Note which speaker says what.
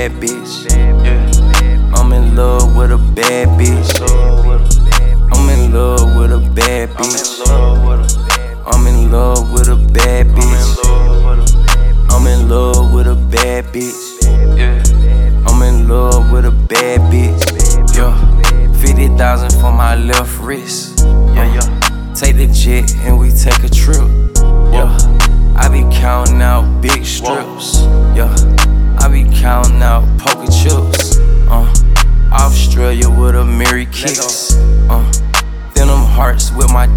Speaker 1: bad bitch. I'm in love with a bad bitch. I'm in love with a bad bitch. I'm in love with a bad bitch. I'm in love with a bad bitch. I'm in love with a bad bitch. Yeah, 50,000 for my left wrist. Take the jet and we take a trip. Yeah, I be counting out big strips. Yeah, I be counting out poker chips. Australia with a Merry Kicks. Them hearts with my